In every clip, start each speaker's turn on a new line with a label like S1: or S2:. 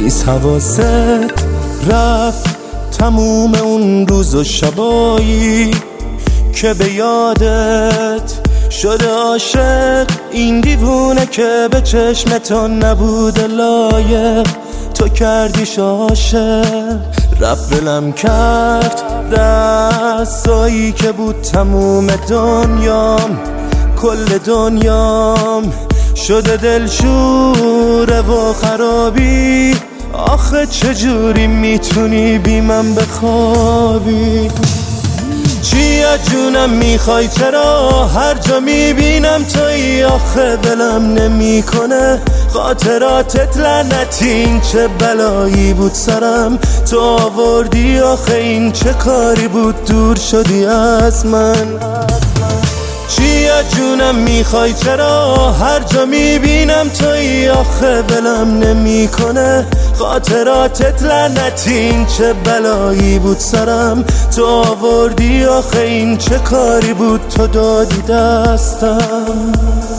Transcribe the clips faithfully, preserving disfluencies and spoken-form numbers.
S1: بیست حواست رفت تموم اون روز و شبایی که به یادت شده عاشق. این دیوونه که به چشمتون نبوده لایق، تو کردیش عاشق. رفت بلم کرد دستایی که بود تموم دنیام، کل دنیام شده دلشوره و خرابی. آخه چجوری میتونی بی من بخوابی؟ چی از جونم میخوای؟ چرا هر جا میبینم تویی؟ آخه دلم نمیکنه خاطراتت لعنتی. این چه بلایی بود سرم تو آوردی؟ آخه این چه کاری بود دور شدی از من؟ چی از جونم میخوای؟ چرا هر جا میبینم تویی؟ آخه دلم نمیکنه خاطراتت لعنتی. این چه بلایی بود سرم تو آوردی؟ آخه این چه کاری بود تو دادی دستم؟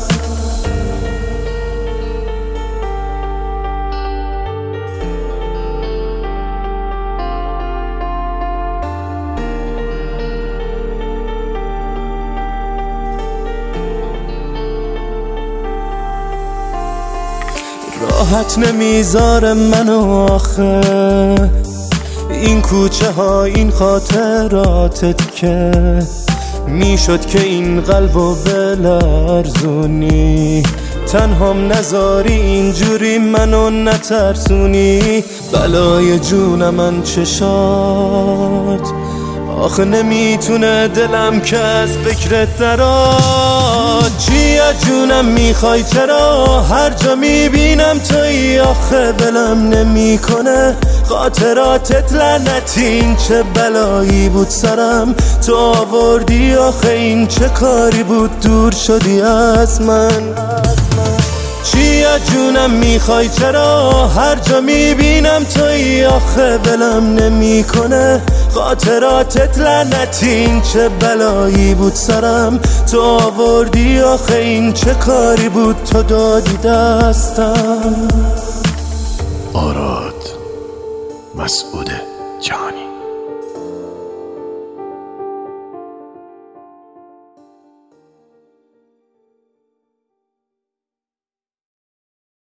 S1: راحت نمیذاره منو آخه این کوچه ها، این خاطراتت که میشد که این قلبو بلرزونی. تنهام نذاری اینجوری منو نترسونی. بلای جون من چشات آخه نمیتونه دلم که از فکرت دراد. چی از جونم میخوای؟ چرا هر جا میبینم تویی؟ آخه دلم نمیکنه خاطراتت لعنتی. این چه بلایی بود سرم تو آوردی؟ آخه این چه کاری بود دور شدی از من؟ چی از جونم میخوای؟ چرا هر جا میبینم تویی؟ آخه دلم نمیکنه خاطراتت لعنتی. این چه بلایی بود سرم تو آوردی؟ آخه این چه کاری بود تو دادی دستم؟
S2: آراد مسعود جهانی.